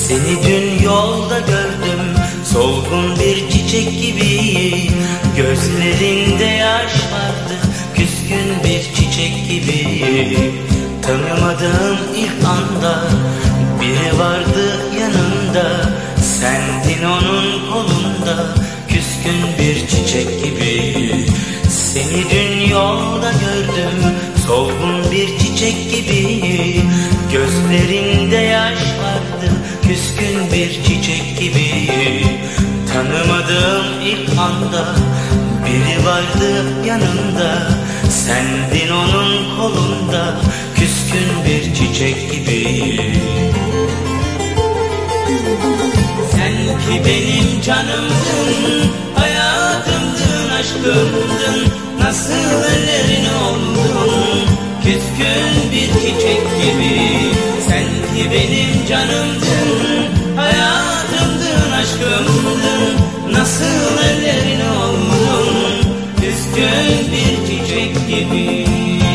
Seni dün yolda gördüm, solgun bir çiçek gibi. Gözlerinde yaş vardı, küskün bir çiçek gibi. Tanımadığım ilk anda biri vardı yanında. Sendin onun kolunda, küskün bir çiçek gibi. Seni dün yolda gördüm, solgun bir çiçek gibi. Gözlerinde yaş vardı, küskün bir çiçek gibi. Tanımadığım ilk anda biri vardı yanında. Sendin onun kolunda, küskün bir çiçek gibi. Sen ki benim canımdın, hayatımdın, aşkımdın. Nasıl ellerin oldun, küskün bir çiçek gibi. Sen ki benim canımdın, hayatımdın, aşkımdın. Nasıl ellerin oldun, küskün bir çiçek gibi.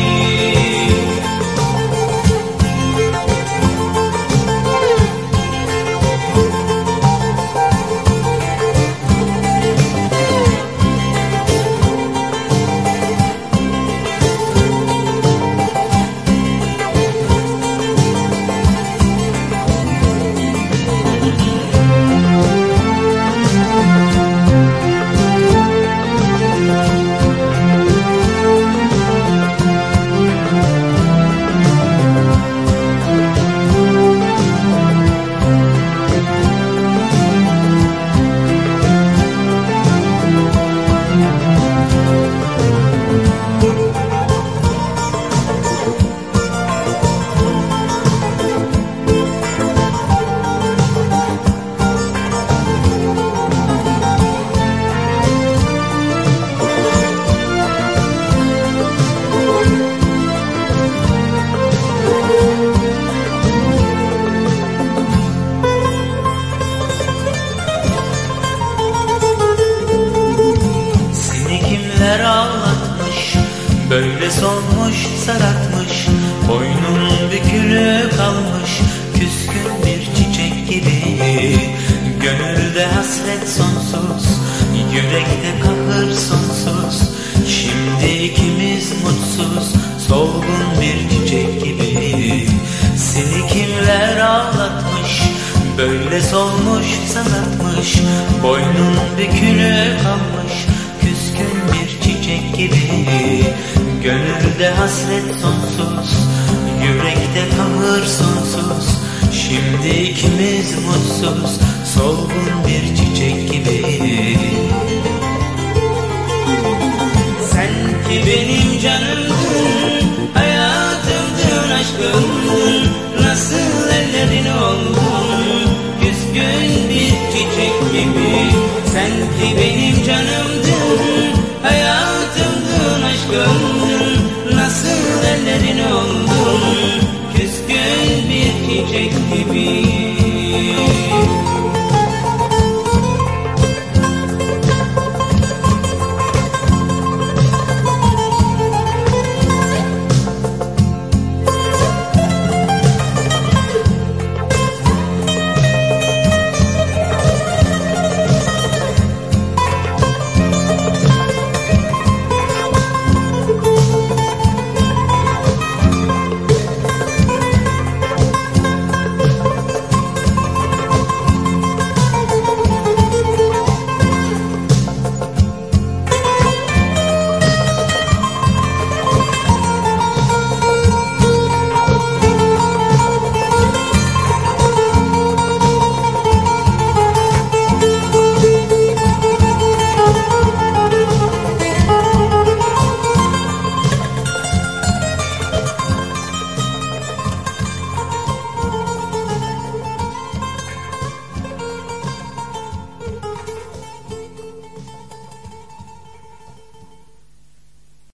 Ağlatmış, böyle solmuş, sarartmış. Boynun bükülü kalmış, küskün bir çiçek gibi. Gönülde hasret sonsuz, yürekte kahır sonsuz. Şimdi ikimiz mutsuz, solgun bir çiçek gibi. Seni kimler ağlatmış, böyle solmuş, sarartmış. Boynun bükülü kalmış, küskün bir çiçek gibi. Gönülde hasret sonsuz, yürekte kahır sonsuz. Şimdi ikimiz mutsuz, solgun bir çiçek gibi. Sen ki benim canımdın, hayatımdın, aşkımdın. Nasıl ellerin oldun, küskün bir çiçek gibi. Sen ki benim canımdın, hayatımdın, aşkımdın. Nasıl ellerin oldun, küskün bir çiçek gibi.